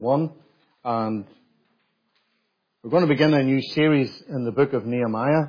1, and we're going to begin a new series in the book of Nehemiah.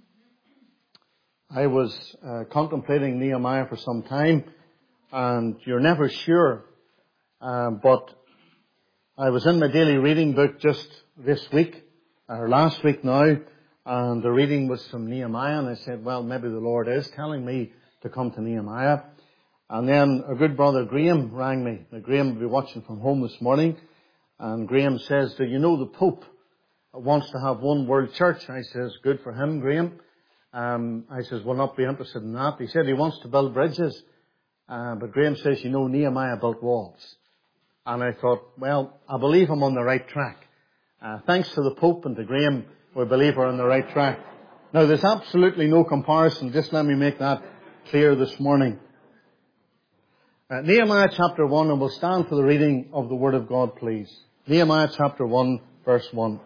I was contemplating Nehemiah for some time, and you're never sure, but I was in my daily reading book just this week, or last week now, and the reading was from Nehemiah, and I said, well, maybe the Lord is telling me to come to Nehemiah. And then a good brother, Graham, rang me. Now, Graham will be watching from home this morning, and Graham says, do you know the Pope wants to have one world church? I says, good for him, Graham. I says, will not be interested in that. He said he wants to build bridges, but Graham says, you know, Nehemiah built walls. And I thought, well, I believe I'm on the right track. Thanks to the Pope and to Graham, we believe we're on the right track. Now, there's absolutely no comparison. Just let me make that clear this morning. Nehemiah chapter 1, and we'll stand for the reading of the Word of God, please. Nehemiah chapter 1, verse 1.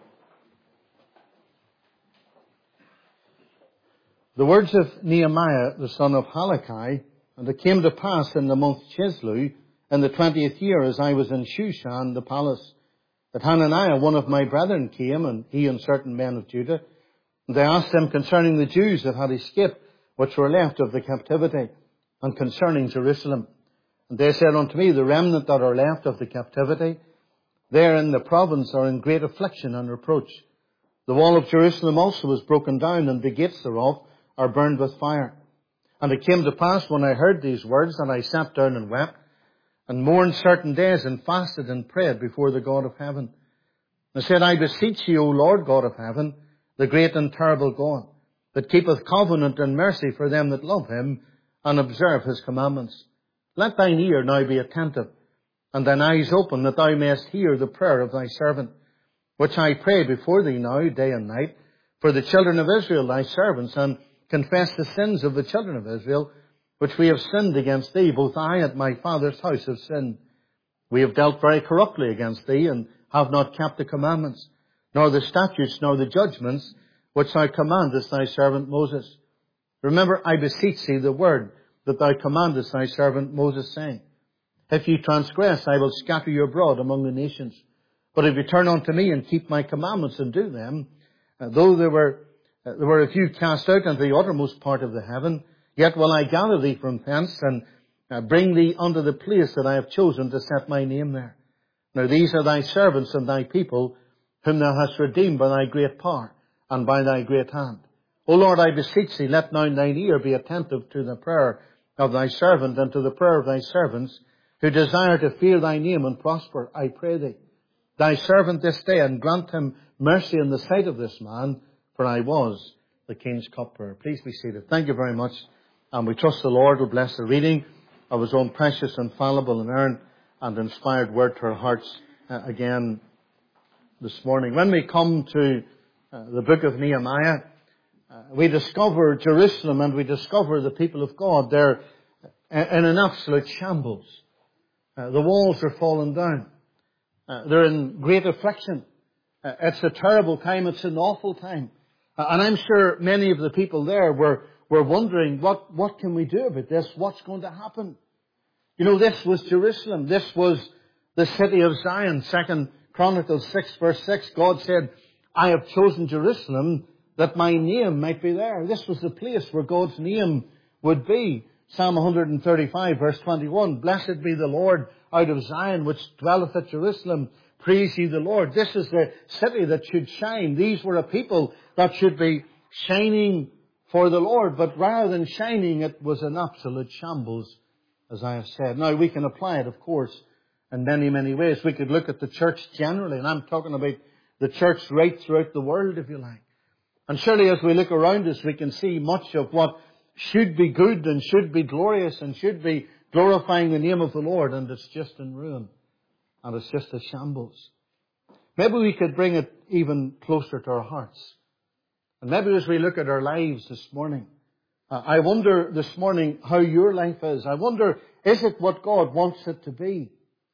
The words of Nehemiah, the son of Halakhi, and it came to pass in the month Chislew, in the 20th year, as I was in Shushan, the palace, that Hananiah, one of my brethren, came, and he and certain men of Judah, and they asked him concerning the Jews that had escaped, which were left of the captivity, and concerning Jerusalem. And they said unto me, the remnant that are left of the captivity, there in the province are in great affliction and reproach. The wall of Jerusalem also was broken down, and the gates thereof are burned with fire. And it came to pass, when I heard these words, that I sat down and wept, and mourned certain days, and fasted and prayed before the God of heaven. And I said, I beseech you, O Lord God of heaven, the great and terrible God, that keepeth covenant and mercy for them that love him, and observe his commandments. Let thine ear now be attentive, and thine eyes open, that thou mayest hear the prayer of thy servant, which I pray before thee now, day and night, for the children of Israel, thy servants, and confess the sins of the children of Israel, which we have sinned against thee. Both I and my father's house have sinned. We have dealt very corruptly against thee, and have not kept the commandments, nor the statutes, nor the judgments, which thou commandest thy servant Moses. Remember, I beseech thee, the word that thou commandest thy servant Moses, saying, if ye transgress, I will scatter you abroad among the nations. But if you turn unto me and keep my commandments and do them, though there were a few cast out into the uttermost part of the heaven, yet will I gather thee from thence, and bring thee unto the place that I have chosen to set my name there. Now these are thy servants and thy people, whom thou hast redeemed by thy great power and by thy great hand. O Lord, I beseech thee, let now thine ear be attentive to the prayer of thy servant, and to the prayer of thy servants, who desire to fear thy name and prosper, I pray thee. Thy servant this day, and grant him mercy in the sight of this man, for I was the king's cupbearer. Please be seated. Thank you very much. And we trust the Lord will bless the reading of his own precious, infallible, inerrant, and inspired word to our hearts again this morning. When we come to the book of Nehemiah, we discover Jerusalem, and we discover the people of God. They're in an absolute shambles. The walls are falling down. They're in great affliction. It's a terrible time. It's an awful time. And I'm sure many of the people there were wondering, what can we do about this? What's going to happen? You know, this was Jerusalem. This was the city of Zion. 2 Chronicles 6 verse 6, God said, I have chosen Jerusalem that my name might be there. This was the place where God's name would be. Psalm 135 verse 21, blessed be the Lord out of Zion, which dwelleth at Jerusalem. Praise ye the Lord. This is the city that should shine. These were a people that should be shining for the Lord. But rather than shining, it was an absolute shambles, as I have said. Now, we can apply it, of course, in many, many ways. We could look at the church generally, and I'm talking about the church right throughout the world, if you like. And surely as we look around us, we can see much of what should be good and should be glorious and should be glorifying the name of the Lord, and it's just in ruin. And it's just a shambles. Maybe we could bring it even closer to our hearts. And maybe as we look at our lives this morning, I wonder this morning how your life is. I wonder, is it what God wants it to be?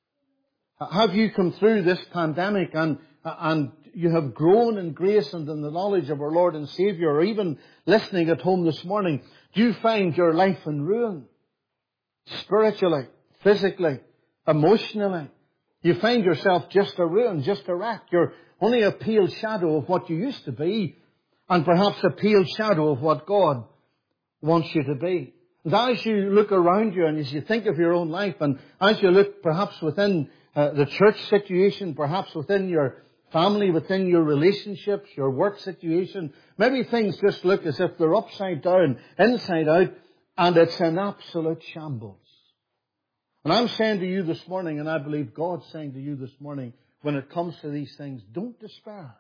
Have you come through this pandemic and you have grown in grace and in the knowledge of our Lord and Saviour, or even listening at home this morning, do you find your life in ruin? Spiritually, physically, emotionally, You find yourself just a ruin, just a wreck. You're only a pale shadow of what you used to be, and perhaps a pale shadow of what God wants you to be. And as you look around you and as you think of your own life, and as you look perhaps within the church situation, perhaps within your family, within your relationships, your work situation, maybe things just look as if they're upside down, inside out, and it's an absolute shambles. And I'm saying to you this morning, and I believe God's saying to you this morning, when it comes to these things, don't despair.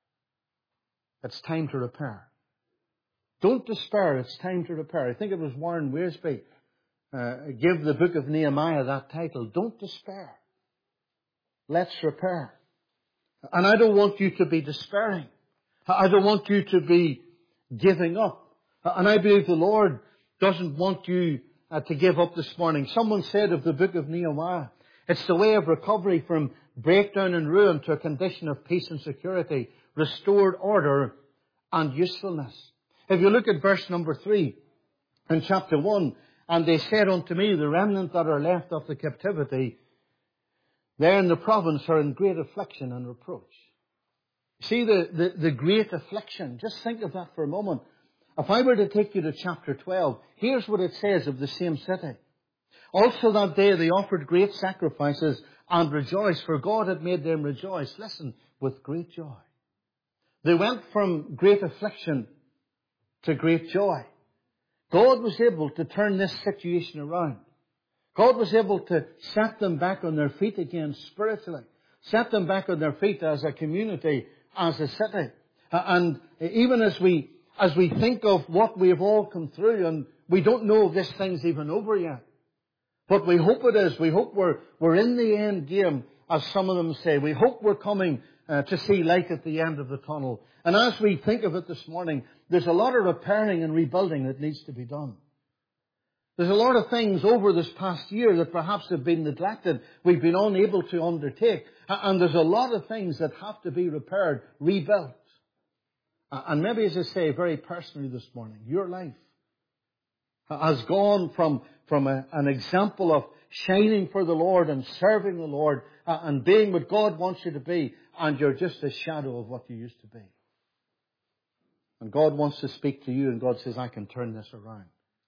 It's time to repair. Don't despair. It's time to repair. I think it was Warren Wiersbe gave the book of Nehemiah that title. Don't despair. Let's repair. And I don't want you to be despairing. I don't want you to be giving up. And I believe the Lord doesn't want you to give up this morning. Someone said of the book of Nehemiah, it's the way of recovery from breakdown and ruin to a condition of peace and security, restored order and usefulness. If you look at verse number 3 in chapter 1, and they said unto me, the remnant that are left of the captivity, there in the province are in great affliction and reproach. See the great affliction. Just think of that for a moment. If I were to take you to chapter 12, here's what it says of the same city. Also that day they offered great sacrifices and rejoiced, for God had made them rejoice. Listen, with great joy. They went from great affliction to great joy. God was able to turn this situation around. God was able to set them back on their feet again spiritually. Set them back on their feet as a community, as a city. And even as we think of what we've all come through, and we don't know if this thing's even over yet. But we hope it is. We hope we're in the end game, as some of them say. We hope we're coming to see light at the end of the tunnel. And as we think of it this morning, there's a lot of repairing and rebuilding that needs to be done. There's a lot of things over this past year that perhaps have been neglected, we've been unable to undertake. And there's a lot of things that have to be repaired, rebuilt. And maybe, as I say, very personally this morning, your life has gone from an example of shining for the Lord and serving the Lord and being what God wants you to be, and you're just a shadow of what you used to be. And God wants to speak to you, and God says, I can turn this around.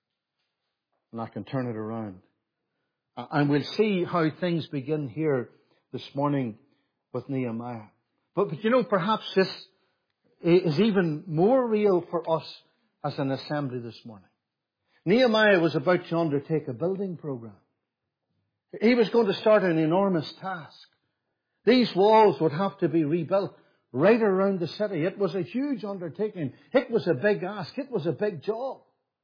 And I can turn it around. And we'll see how things begin here this morning with Nehemiah. But you know, perhaps this is even more real for us as an assembly this morning. Nehemiah was about to undertake a building program. He was going to start an enormous task. These walls would have to be rebuilt right around the city. It was a huge undertaking. It was a big ask. It was a big job.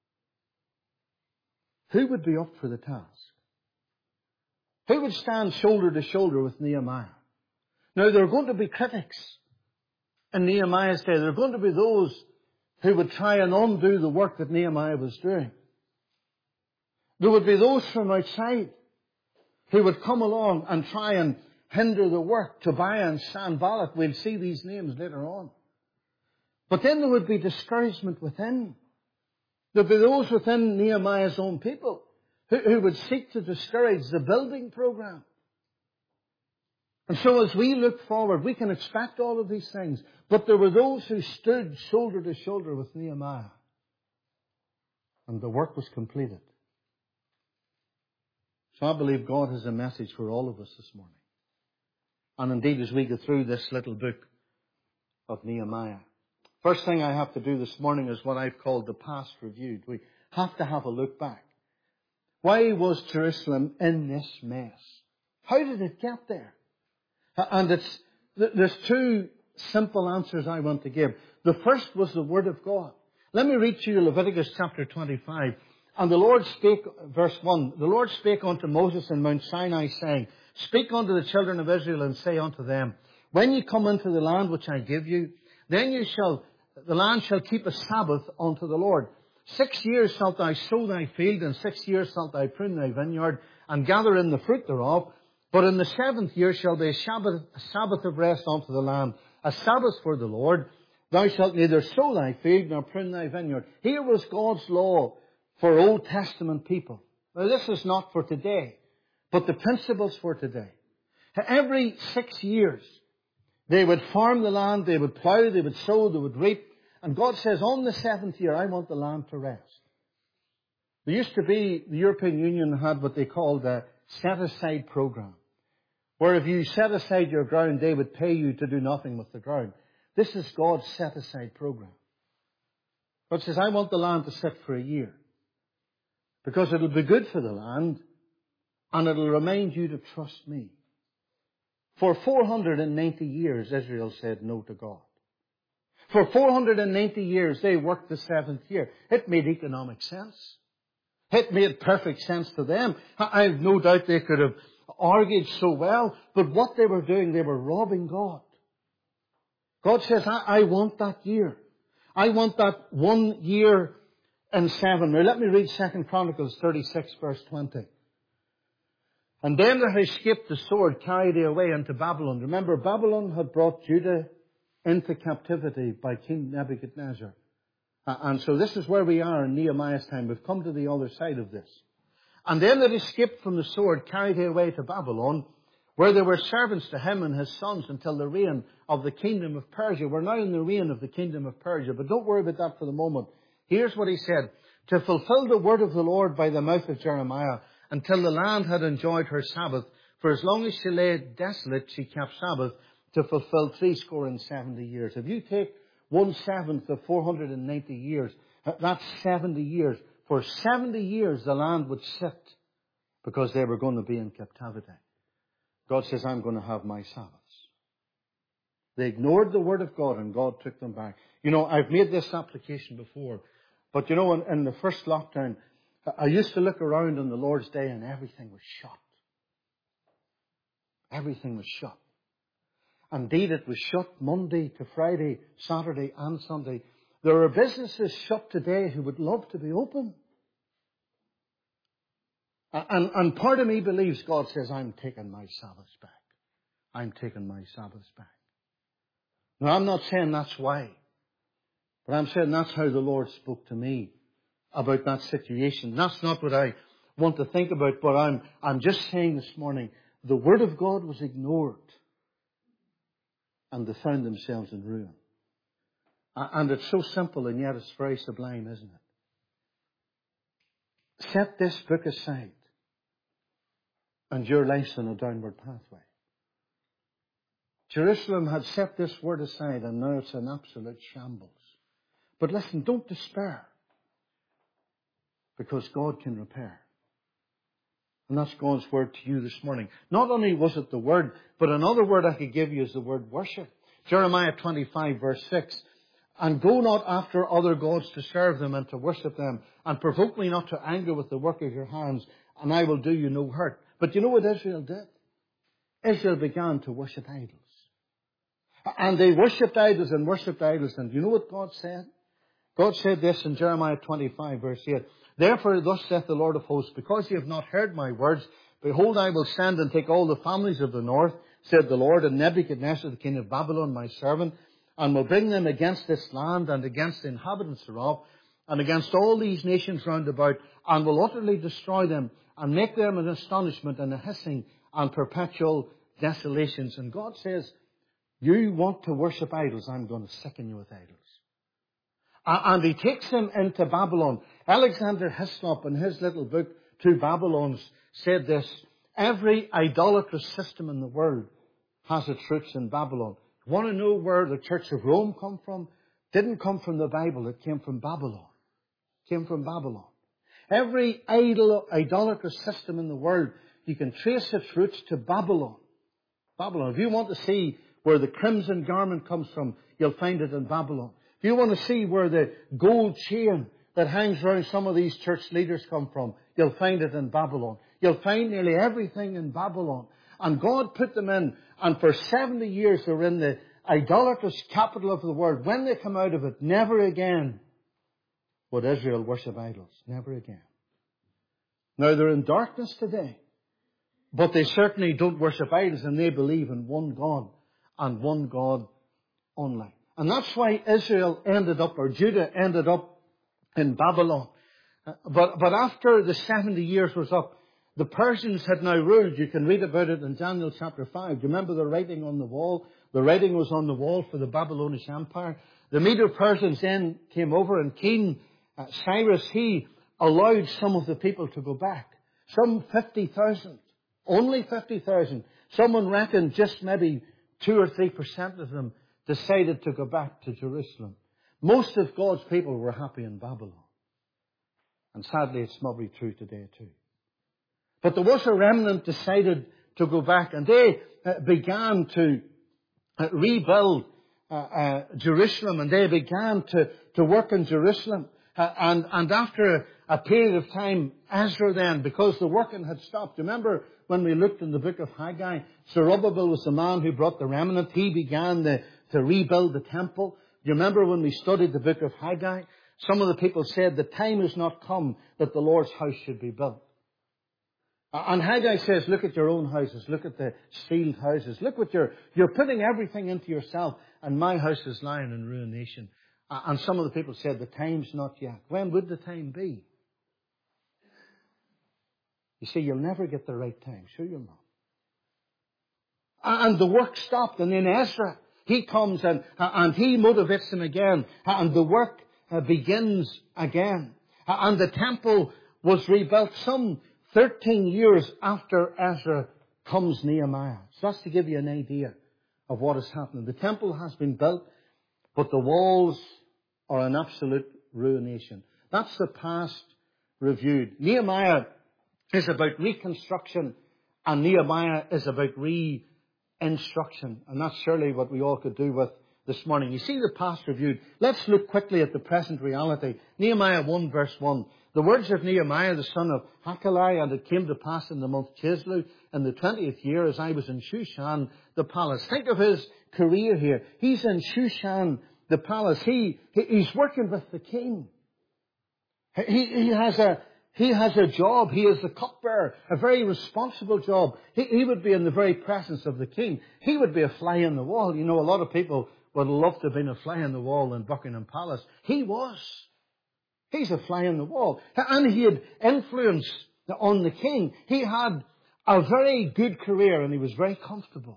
Who would be up for the task? Who would stand shoulder to shoulder with Nehemiah? Now, there are going to be critics in Nehemiah's day. There are going to be those who would try and undo the work that Nehemiah was doing. There would be those from outside who would come along and try and hinder the work. Tobiah and Sanballat, we'll see these names later on. But then there would be discouragement within. There would be those within Nehemiah's own people who would seek to discourage the building program. And so as we look forward, we can expect all of these things. But there were those who stood shoulder to shoulder with Nehemiah. And the work was completed. So I believe God has a message for all of us this morning. And indeed, as we go through this little book of Nehemiah, first thing I have to do this morning is what I've called the past reviewed. We have to have a look back. Why was Jerusalem in this mess? How did it get there? And there's two simple answers I want to give. The first was the Word of God. Let me read to you Leviticus chapter 25. And the Lord spake, verse 1, the Lord spake unto Moses in Mount Sinai, saying, Speak unto the children of Israel, and say unto them, When ye come into the land which I give you, then the land shall keep a Sabbath unto the Lord. 6 years shalt thou sow thy field, and 6 years shalt thou prune thy vineyard, and gather in the fruit thereof. But in the 7th year shall be a Sabbath of rest unto the land, a Sabbath for the Lord. Thou shalt neither sow thy field nor prune thy vineyard. Here was God's law for Old Testament people. Now, this is not for today, but the principles for today. Every 6 years, they would farm the land, they would plow, they would sow, they would reap. And God says, on the 7th year, I want the land to rest. There used to be, the European Union had what they called a set-aside program, where if you set aside your ground, they would pay you to do nothing with the ground. This is God's set-aside program. God says, I want the land to sit for a year, because it'll be good for the land, and it'll remind you to trust me. For 490 years, Israel said no to God. For 490 years, they worked the 7th year. It made economic sense. It made perfect sense to them. I've no doubt they could have argued so well, but what they were doing, they were robbing God. God says, I want that year. I want that 1 year and 7. Now let me read 2 Chronicles 36 verse 20. And them that escaped the sword carried they away into Babylon. Remember, Babylon had brought Judah into captivity by King Nebuchadnezzar. And so this is where we are in Nehemiah's time. We've come to the other side of this. And them that escaped from the sword carried they away to Babylon, where they were servants to him and his sons until the reign of the kingdom of Persia. We're now in the reign of the kingdom of Persia, but don't worry about that for the moment. Here's what he said. To fulfill the word of the Lord by the mouth of Jeremiah, until the land had enjoyed her Sabbath. For as long as she lay desolate, she kept Sabbath, to fulfill 70 years. If you take 1/7 of 490 years, that's 70 years. For 70 years the land would sit because they were going to be in captivity. God says, I'm going to have my Sabbaths. They ignored the word of God and God took them back. You know, I've made this application before, but you know, in the first lockdown, I used to look around on the Lord's Day and everything was shut. Everything was shut. Indeed, it was shut Monday to Friday, Saturday and Sunday. There are businesses shut today who would love to be open. And part of me believes God says, I'm taking my Sabbaths back. I'm taking my Sabbaths back. Now, I'm not saying that's why, but I'm saying that's how the Lord spoke to me about that situation. That's not what I want to think about, but I'm just saying this morning, the Word of God was ignored and they found themselves in ruin. And it's so simple and yet it's very sublime, isn't it? Set this book aside and your life's on a downward pathway. Jerusalem had set this word aside and now it's an absolute shambles. But listen, don't despair, because God can repair. And that's God's word to you this morning. Not only was it the word, but another word I could give you is the word worship. Jeremiah 25 verse 6. And go not after other gods to serve them and to worship them, and provoke me not to anger with the work of your hands, and I will do you no hurt. But you know what Israel did? Israel began to worship idols. And they worshipped idols and worshipped idols. And you know what God said? God said this in Jeremiah 25 verse 8. Therefore thus saith the Lord of hosts, because ye have not heard my words, behold, I will send and take all the families of the north, said the Lord, and Nebuchadnezzar the king of Babylon, my servant, and will bring them against this land and against the inhabitants thereof, and against all these nations round about, and will utterly destroy them, and make them an astonishment and a hissing and perpetual desolations. And God says, you want to worship idols, I'm going to sicken you with idols. And he takes them into Babylon. Alexander Hislop, in his little book, Two Babylons, said this: every idolatrous system in the world has its roots in Babylon. You want to know where the Church of Rome come from? Didn't come from the Bible, it came from Babylon. It came from Babylon. Every idolatrous system in the world, you can trace its roots to Babylon. Babylon. If you want to see where the crimson garment comes from, you'll find it in Babylon. If you want to see where the gold chain that hangs around some of these church leaders come from, you'll find it in Babylon. You'll find nearly everything in Babylon. And God put them in, and for 70 years they were in the idolatrous capital of the world. When they come out of it, never again would Israel worship idols. Never again. Now they're in darkness today, but they certainly don't worship idols, and they believe in one God and one God only. And that's why Israel ended up, or Judah ended up in Babylon. But after the 70 years was up, The Persians had now ruled. You can read about it in Daniel chapter 5. Do you remember the writing on the wall? The writing was on the wall for the Babylonian Empire. The Medo-Persians then came over, and King Cyrus, he allowed some of the people to go back. Some 50,000. Only 50,000. Someone reckoned just maybe 2 or 3% of them decided to go back to Jerusalem. Most of God's people were happy in Babylon. And sadly, it's probably true today too. But there was a remnant decided to go back, and they began to rebuild Jerusalem, and they began to work in Jerusalem. And after a period of time, Ezra then, because the working had stopped, remember when we looked in the book of Haggai, Zerubbabel was the man who brought the remnant. He began to rebuild the temple. Do you remember when we studied the book of Haggai? Some of the people said the time has not come that the Lord's house should be built. And Haggai says, look at your own houses. Look at the sealed houses. Look what you're putting everything into yourself, and my house is lying in ruination. And some of the people said, the time's not yet. When would the time be? You see, you'll never get the right time. Sure you'll not. And the work stopped. And then Ezra, he comes and he motivates them again. And the work begins again. And the temple was rebuilt. Some 13 years after Ezra comes Nehemiah. So that's to give you an idea of what is happening. The temple has been built, but the walls are an absolute ruination. That's the past reviewed. Nehemiah is about reconstruction, and Nehemiah is about re-instruction. And that's surely what we all could do with this morning. You see the past reviewed. Let's look quickly at the present reality. Nehemiah 1 verse 1. The words of Nehemiah, the son of Hakaliah, and it came to pass in the month Chislev, in the 20th year, as I was in Shushan, the palace. Think of his career here. He's in Shushan, the palace. He's working with the king. He has a job. He is the cupbearer, a very responsible job. He would be in the very presence of the king. He would be a fly in the wall. You know, a lot of people would love to have been a fly in the wall in Buckingham Palace. He was. He's a fly in the wall. And he had influence on the king. He had a very good career, and he was very comfortable.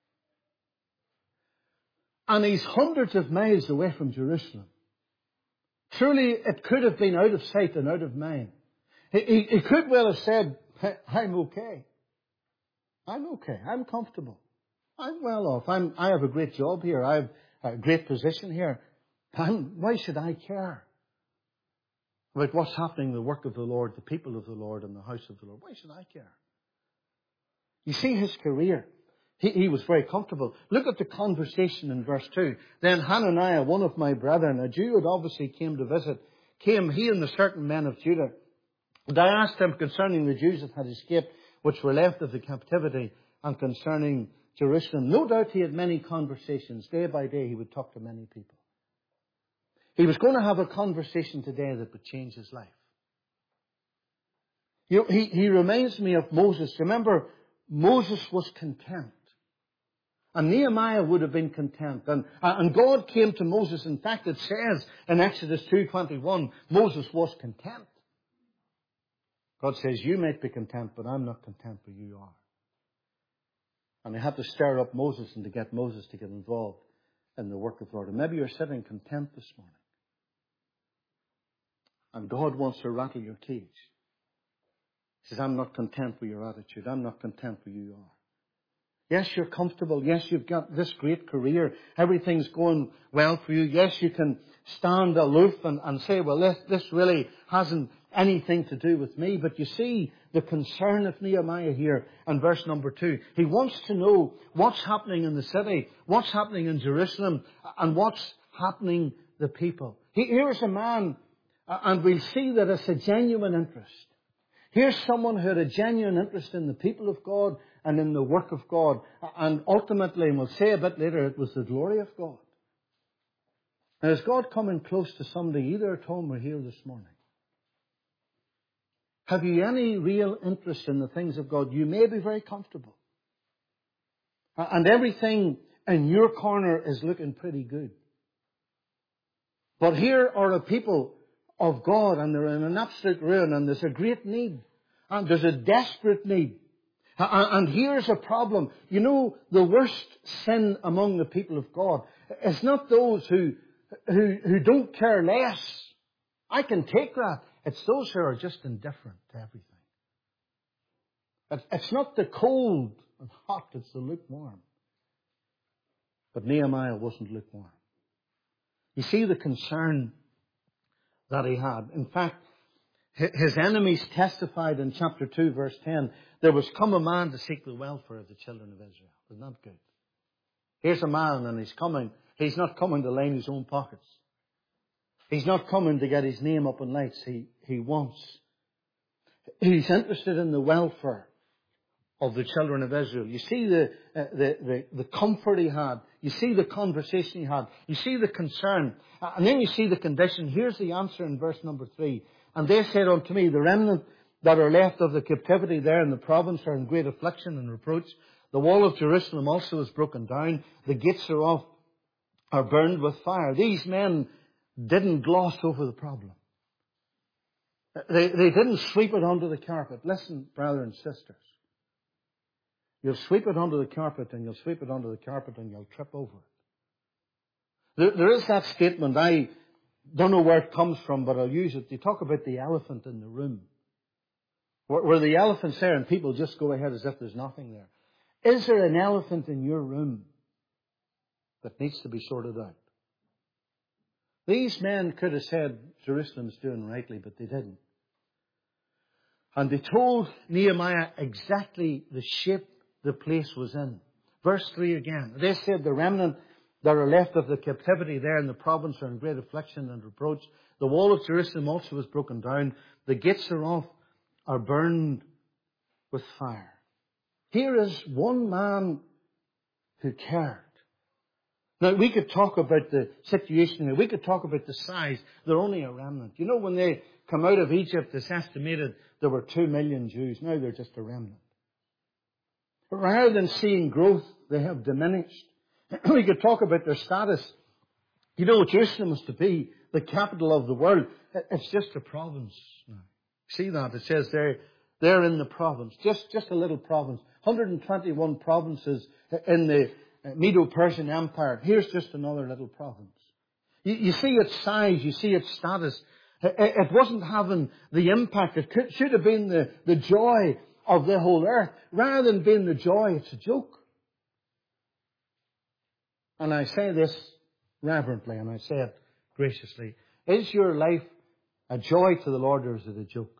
And he's hundreds of miles away from Jerusalem. Truly, it could have been out of sight and out of mind. He could well have said, I'm okay. I'm okay. I'm comfortable. I'm well off. I have a great job here. I have a great position here. Why should I care about what's happening in the work of the Lord, the people of the Lord, and the house of the Lord? Why should I care? You see his career. He was very comfortable. Look at the conversation in verse 2. Then Hananiah, one of my brethren, a Jew who obviously came to visit, came, he and the certain men of Judah. And I asked him concerning the Jews that had escaped, which were left of the captivity, and concerning Jerusalem. No doubt he had many conversations. Day by day he would talk to many people. He was going to have a conversation today that would change his life. You know, he reminds me of Moses. Remember, Moses was content. And Nehemiah would have been content. And God came to Moses. In fact, it says in Exodus 2:21, Moses was content. God says, you might be content, but I'm not content, but you are. And they had to stir up Moses and to get Moses to get involved in the work of the Lord. And maybe you're sitting content this morning. And God wants to rattle your cage. He says, I'm not content with your attitude. I'm not content with you are. Yes, you're comfortable. Yes, you've got this great career. Everything's going well for you. Yes, you can stand aloof and say, well, this really hasn't anything to do with me. But you see the concern of Nehemiah here in verse number 2. He wants to know what's happening in the city, what's happening in Jerusalem, and what's happening the people. Here's a man, and we'll see that it's a genuine interest. Here's someone who had a genuine interest in the people of God and in the work of God. And ultimately, and we'll say a bit later, it was the glory of God. Now, is God coming close to somebody either at home or here this morning? Have you any real interest in the things of God? You may be very comfortable. And everything in your corner is looking pretty good. But here are a people of God, and they're in an absolute ruin, and there's a great need. And there's a desperate need. And here's a problem. You know, the worst sin among the people of God is not those who don't care less. I can take that. It's those who are just indifferent to everything. It's not the cold and hot, it's the lukewarm. But Nehemiah wasn't lukewarm. You see the concern that he had. In fact, his enemies testified in chapter 2, verse 10, there was come a man to seek the welfare of the children of Israel. Isn't that good? Here's a man and he's coming. He's not coming to line his own pockets. He's not coming to get his name up in lights. He's interested in the welfare of the children of Israel. You see the comfort he had. You see the conversation he had. You see the concern. And then you see the condition. Here's the answer in verse number 3. And they said unto me, the remnant that are left of the captivity there in the province are in great affliction and reproach. The wall of Jerusalem also is broken down. The gates thereof are burned with fire. These men didn't gloss over the problem. They didn't sweep it under the carpet. Listen, brother and sisters. You'll sweep it under the carpet and you'll sweep it under the carpet and you'll trip over it. There is that statement, I don't know where it comes from, but I'll use it. You talk about the elephant in the room. Where the elephant's there and people just go ahead as if there's nothing there. Is there an elephant in your room that needs to be sorted out? These men could have said Jerusalem's doing rightly, but they didn't. And they told Nehemiah exactly the shape the place was in. Verse 3 again. They said the remnant that are left of the captivity there in the province are in great affliction and reproach. The wall of Jerusalem also is broken down. The gates thereof are burned with fire. Here is one man who cared. Now, we could talk about the situation here. We could talk about the size. They're only a remnant. You know, when they come out of Egypt, it's estimated there were 2 million Jews. Now they're just a remnant. But rather than seeing growth, they have diminished. We could talk about their status. You know, Jerusalem was to be the capital of the world. It's just a province now. See that? It says they're in the province. Just a little province. 121 provinces in the Medo-Persian Empire. Here's just another little province. You see its size. You see its status. It wasn't having the impact. It should have been the joy of the whole earth. Rather than being the joy, it's a joke. And I say this reverently, and I say it graciously. Is your life a joy to the Lord, or is it a joke?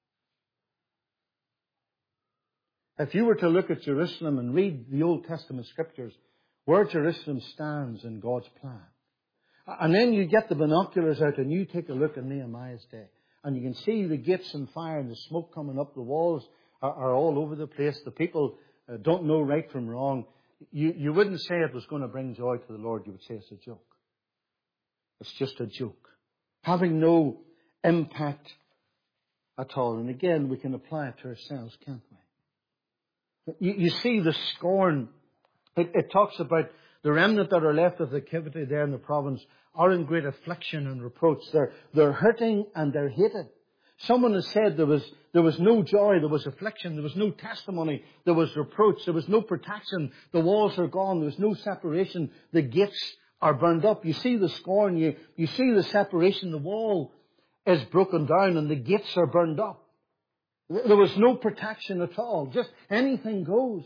If you were to look at Jerusalem and read the Old Testament scriptures, where Jerusalem stands in God's plan, and then you get the binoculars out and you take a look at Nehemiah's day, and you can see the gates on fire and the smoke coming up, the walls are all over the place, the people don't know right from wrong. You wouldn't say it was going to bring joy to the Lord. You would say it's a joke. It's just a joke. Having no impact at all. And again, we can apply it to ourselves, can't we? You see the scorn. It talks about the remnant that are left of the captivity there in the province are in great affliction and reproach. They're hurting and they're hated. Someone has said there was no joy, there was affliction, there was no testimony, there was reproach, there was no protection, the walls are gone, there was no separation, the gates are burned up. You see the scorn, you see the separation, the wall is broken down and the gates are burned up. There was no protection at all, just anything goes.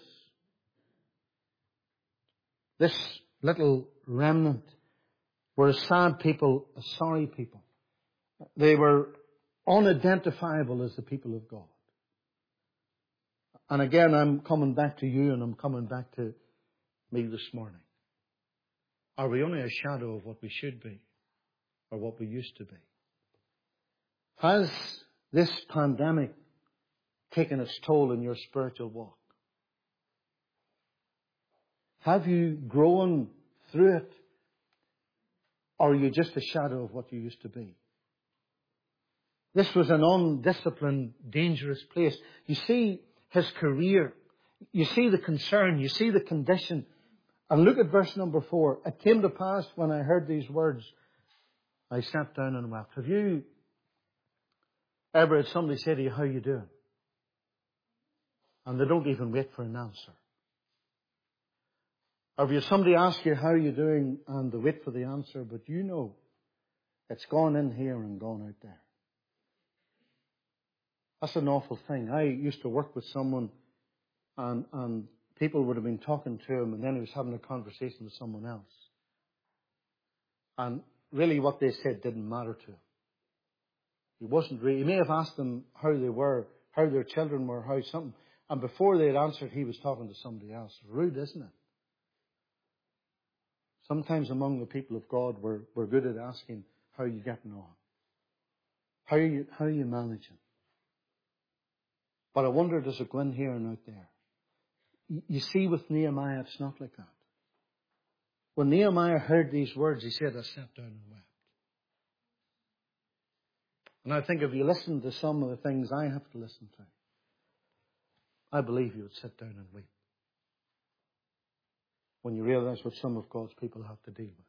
This little remnant were a sad people, a sorry people. They were unidentifiable as the people of God. And again, I'm coming back to you and I'm coming back to me this morning. Are we only a shadow of what we should be or what we used to be? Has this pandemic taken its toll in your spiritual walk? Have you grown through it? Or are you just a shadow of what you used to be? This was an undisciplined, dangerous place. You see his career. You see the concern. You see the condition. And look at verse number 4. It came to pass when I heard these words, I sat down and wept. Have you ever had somebody say to you, how are you doing? And they don't even wait for an answer. Or if you somebody asks you, how are you doing? And they wait for the answer, but you know it's gone in here and gone out there. That's an awful thing. I used to work with someone and people would have been talking to him and then he was having a conversation with someone else. And really what they said didn't matter to him. He may have asked them how they were, how their children were, how something. And before they had answered, he was talking to somebody else. Rude, isn't it? Sometimes among the people of God, we're good at asking, how are you getting on? How are you managing? But I wonder, does it go in here and out there? You see, with Nehemiah, it's not like that. When Nehemiah heard these words, he said, I sat down and wept. And I think if you listen to some of the things I have to listen to, I believe you would sit down and weep. When you realize what some of God's people have to deal with.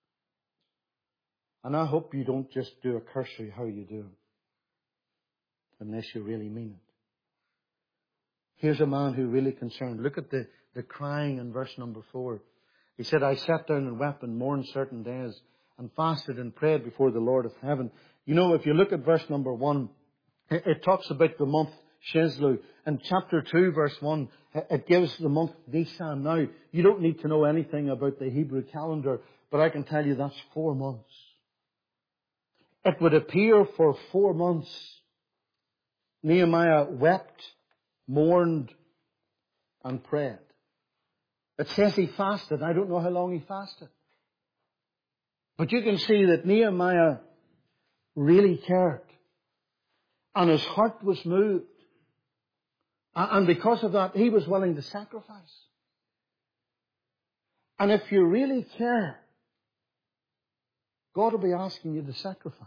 And I hope you don't just do a cursory how you do, unless you really mean it. Here's a man who really concerned. Look at the crying in verse number 4. He said, I sat down and wept and mourned certain days and fasted and prayed before the Lord of heaven. You know, if you look at verse number 1, it talks about the month Chislev. In chapter 2, verse 1, it gives the month Nisan. Now, you don't need to know anything about the Hebrew calendar, but I can tell you that's 4 months. It would appear for 4 months, Nehemiah wept, mourned, and prayed. It says he fasted. I don't know how long he fasted. But you can see that Nehemiah really cared. And his heart was moved. And because of that, he was willing to sacrifice. And if you really care, God will be asking you to sacrifice.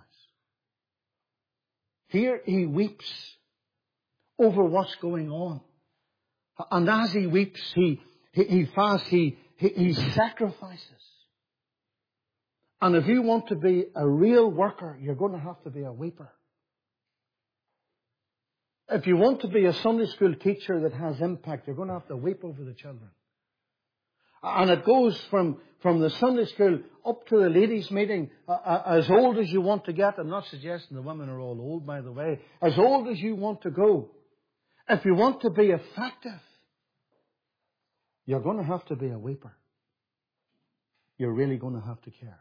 Here he weeps over what's going on. And as he weeps, he fasts, he sacrifices. And if you want to be a real worker, you're going to have to be a weeper. If you want to be a Sunday school teacher that has impact, you're going to have to weep over the children. And it goes from the Sunday school up to the ladies' meeting, as old as you want to get. I'm not suggesting the women are all old, by the way. As old as you want to go. If you want to be effective, you're going to have to be a weeper. You're really going to have to care.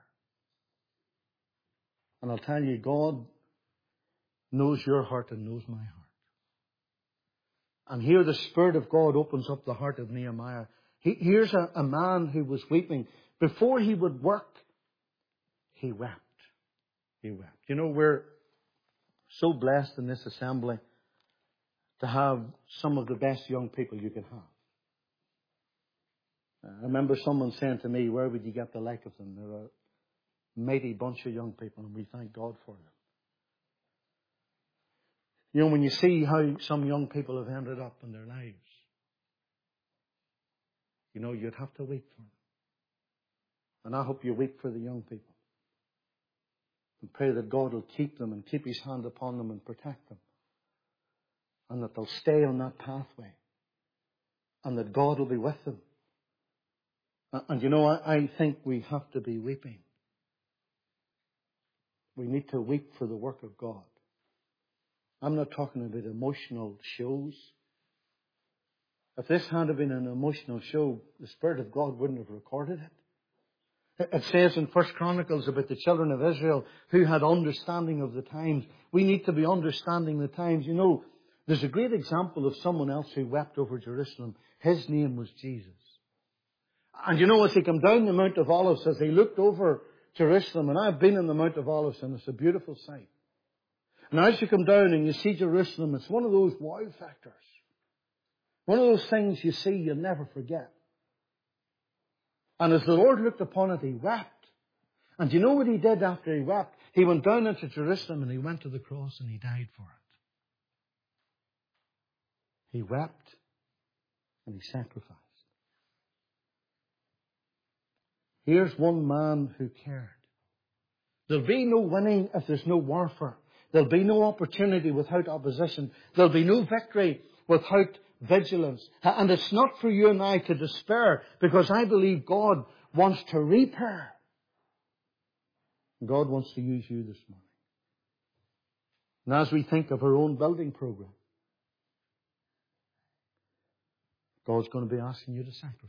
And I'll tell you, God knows your heart and knows my heart. And here the Spirit of God opens up the heart of Nehemiah. Here's a man who was weeping. Before he would work, he wept. He wept. You know, we're so blessed in this assembly to have some of the best young people you can have. I remember someone saying to me, where would you get the like of them? They're a mighty bunch of young people, and we thank God for them. You know, when you see how some young people have ended up in their lives, you know, you'd have to weep for them. And I hope you weep for the young people. And pray that God will keep them and keep His hand upon them and protect them. And that they'll stay on that pathway. And that God will be with them. And you know, I think we have to be weeping. We need to weep for the work of God. I'm not talking about emotional shows. If this had been an emotional show, the Spirit of God wouldn't have recorded it. It says in 1 Chronicles about the children of Israel who had understanding of the times. We need to be understanding the times. You know, there's a great example of someone else who wept over Jerusalem. His name was Jesus. And you know, as he came down the Mount of Olives, as he looked over Jerusalem, and I've been in the Mount of Olives, and it's a beautiful sight. And as you come down and you see Jerusalem, it's one of those wow factors. One of those things you see you'll never forget. And as the Lord looked upon it, He wept. And do you know what He did after He wept? He went down into Jerusalem and He went to the cross and He died for it. He wept and He sacrificed. Here's one man who cared. There'll be no winning if there's no warfare. There'll be no opportunity without opposition. There'll be no victory without vigilance. And it's not for you and I to despair, because I believe God wants to repair. God wants to use you this morning. And as we think of our own building program, God's going to be asking you to sacrifice.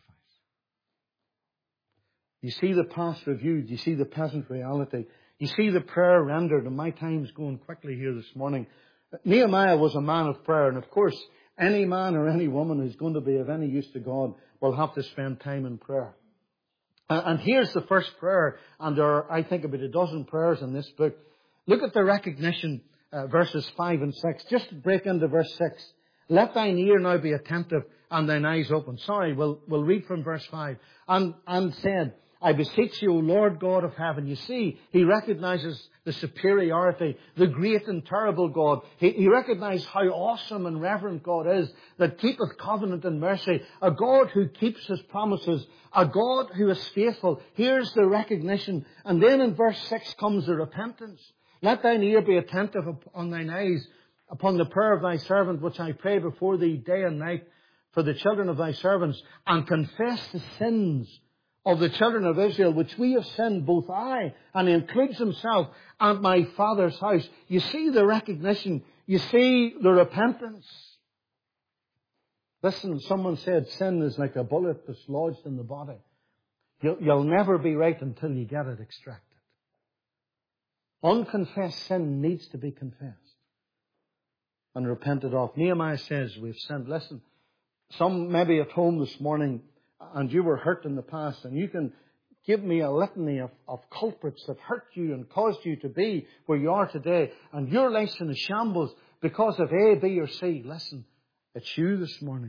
You see the past reviewed. You see the present reality. You see the prayer rendered. And my time's going quickly here this morning. Nehemiah was a man of prayer. And of course, any man or any woman who's going to be of any use to God will have to spend time in prayer. And here's the first prayer. And there are, I think, about a dozen prayers in this book. Look at the recognition, verses 5 and 6. Just break into verse 6. Let thine ear now be attentive and thine eyes open. Sorry, we'll read from verse 5. And said, I beseech you, O Lord God of heaven. You see, he recognizes the superiority, the great and terrible God. He recognizes how awesome and reverent God is, that keepeth covenant and mercy, a God who keeps his promises, a God who is faithful. Here's the recognition. And then in verse 6 comes the repentance. Let thine ear be attentive on thine eyes upon the prayer of thy servant, which I pray before thee day and night for the children of thy servants, and confess the sins of the children of Israel, which we have sinned, both I, and he includes himself, and my father's house. You see the recognition. You see the repentance. Listen, someone said sin is like a bullet that's lodged in the body. You'll never be right until you get it extracted. Unconfessed sin needs to be confessed and repented of. Nehemiah says we've sinned. Listen, some maybe at home this morning, and you were hurt in the past, and you can give me a litany of culprits that hurt you and caused you to be where you are today, and your life's in a shambles because of A, B, or C. Listen, it's you this morning.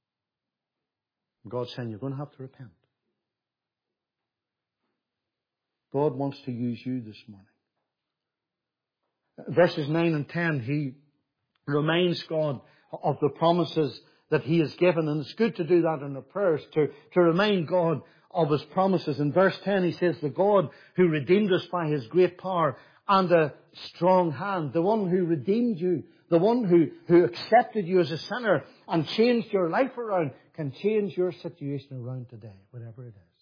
God's saying you're going to have to repent. God wants to use you this morning. Verses 9 and 10, he reminds God of the promises that he has given. And it's good to do that in our prayers, to remind God of his promises. In verse 10 he says, the God who redeemed us by his great power and a strong hand, the one who redeemed you, the one who accepted you as a sinner and changed your life around, can change your situation around today, whatever it is.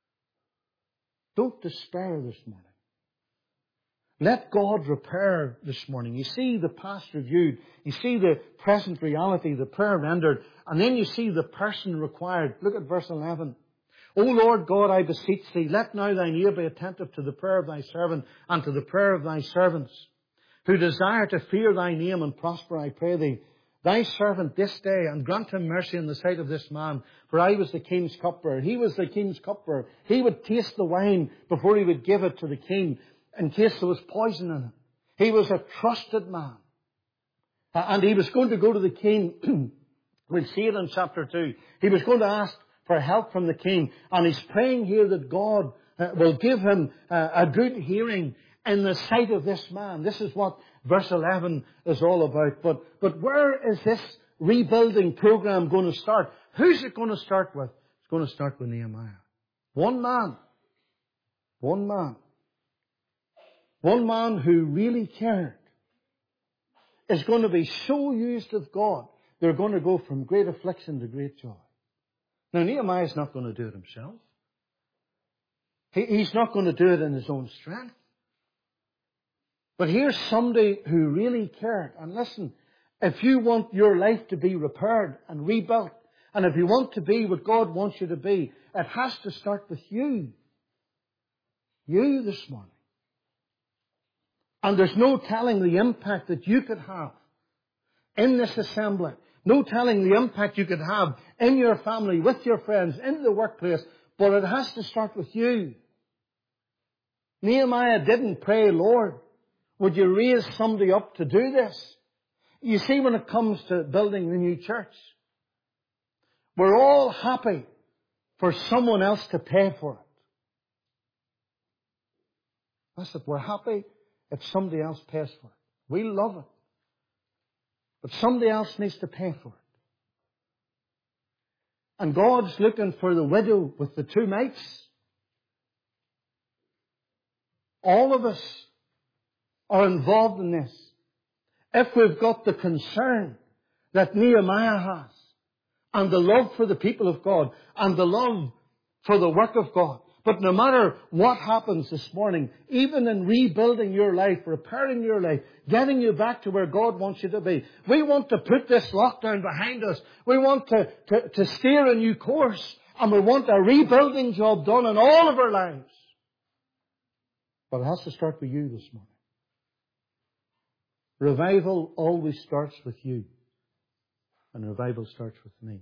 Don't despair this morning. Let God repair this morning. You see the past reviewed. You see the present reality, the prayer rendered. And then you see the person required. Look at verse 11. O Lord God, I beseech thee, let now thine ear be attentive to the prayer of thy servant and to the prayer of thy servants, who desire to fear thy name and prosper, I pray thee. Thy servant this day, and grant him mercy in the sight of this man. For I was the king's cupbearer. He was the king's cupbearer. He would taste the wine before he would give it to the king, in case there was poison in it. He was a trusted man. And he was going to go to the king. We'll see it in chapter 2. He was going to ask for help from the king. And he's praying here that God will give him a good hearing in the sight of this man. This is what verse 11 is all about. But where is this rebuilding program going to start? Who's it going to start with? It's going to start with Nehemiah. One man. One man. One man who really cared is going to be so used of God, they're going to go from great affliction to great joy. Now, Nehemiah's not going to do it himself. He's not going to do it in his own strength. But here's somebody who really cared. And listen, if you want your life to be repaired and rebuilt, and if you want to be what God wants you to be, it has to start with you. You this morning. And there's no telling the impact that you could have in this assembly. No telling the impact you could have in your family, with your friends, in the workplace. But it has to start with you. Nehemiah didn't pray, Lord, would you raise somebody up to do this? You see, when it comes to building the new church, we're all happy for someone else to pay for it. That's it. We're happy if somebody else pays for it. We love it. But somebody else needs to pay for it. And God's looking for the widow with the 2 mites. All of us are involved in this. If we've got the concern that Nehemiah has, and the love for the people of God and the love for the work of God. But no matter what happens this morning, even in rebuilding your life, repairing your life, getting you back to where God wants you to be, we want to put this lockdown behind us. We want to steer a new course, and we want a rebuilding job done in all of our lives. But it has to start with you this morning. Revival always starts with you. And revival starts with me.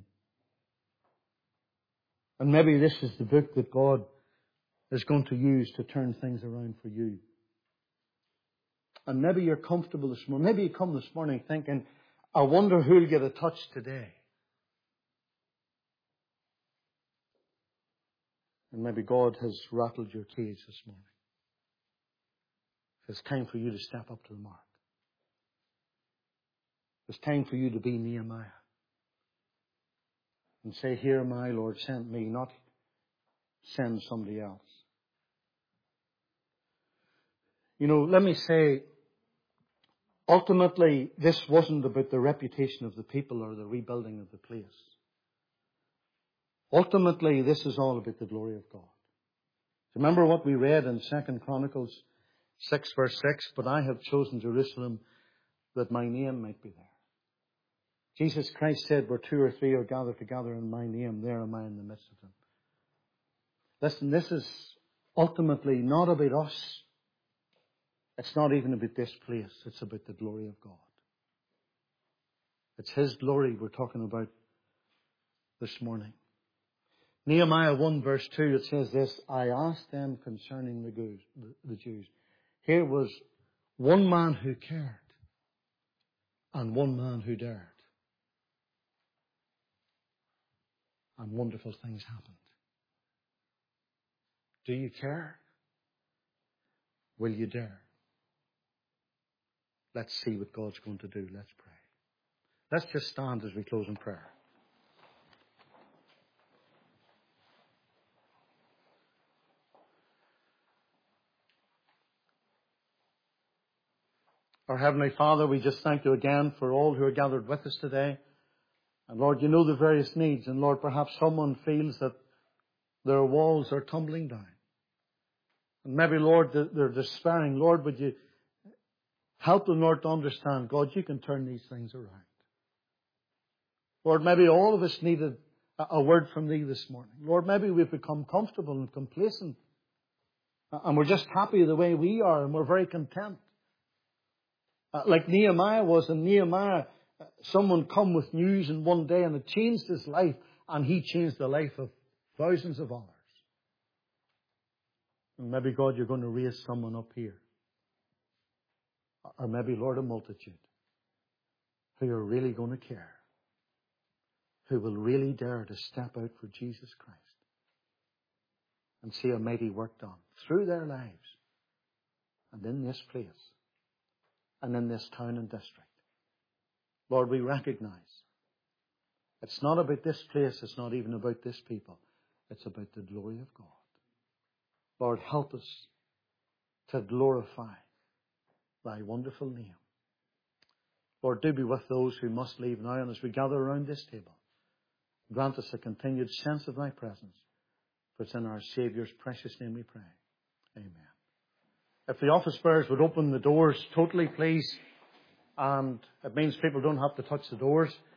And maybe this is the book that God is going to use to turn things around for you. And maybe you're comfortable this morning. Maybe you come this morning thinking, I wonder who'll get a touch today. And maybe God has rattled your cage this morning. It's time for you to step up to the mark. It's time for you to be Nehemiah. And say, here my Lord sent me, not send somebody else. You know, let me say, ultimately, this wasn't about the reputation of the people or the rebuilding of the place. Ultimately, this is all about the glory of God. Remember what we read in 2 Chronicles 6 verse 6, but I have chosen Jerusalem that my name might be there. Jesus Christ said, where 2 or 3 are gathered together in my name, there am I in the midst of them. Listen, this is ultimately not about us. It's not even about this place. It's about the glory of God. It's His glory we're talking about this morning. Nehemiah 1 verse 2, it says this, I asked them concerning the Jews. Here was one man who cared and one man who dared. And wonderful things happened. Do you care? Will you dare? Let's see what God's going to do. Let's pray. Let's just stand as we close in prayer. Our Heavenly Father, we just thank You again for all who are gathered with us today. And Lord, You know the various needs. And Lord, perhaps someone feels that their walls are tumbling down. And maybe, Lord, they're despairing. Lord, would You help them, Lord, to understand, God, You can turn these things around. Lord, maybe all of us needed a word from Thee this morning. Lord, maybe we've become comfortable and complacent. And we're just happy the way we are, and we're very content. Like Nehemiah was, and Nehemiah, someone come with news in one day and it changed his life, and he changed the life of thousands of others. And maybe, God, You're going to raise someone up here. Or maybe, Lord, a multitude who are really going to care, who will really dare to step out for Jesus Christ and see a mighty work done through their lives and in this place and in this town and district. Lord, we recognize it's not about this place, it's not even about this people. It's about the glory of God. Lord, help us to glorify Thy wonderful name. Lord, do be with those who must leave now, and as we gather around this table, grant us a continued sense of Thy presence. For it's in our Saviour's precious name we pray. Amen. If the office bearers would open the doors totally, please. And it means people don't have to touch the doors.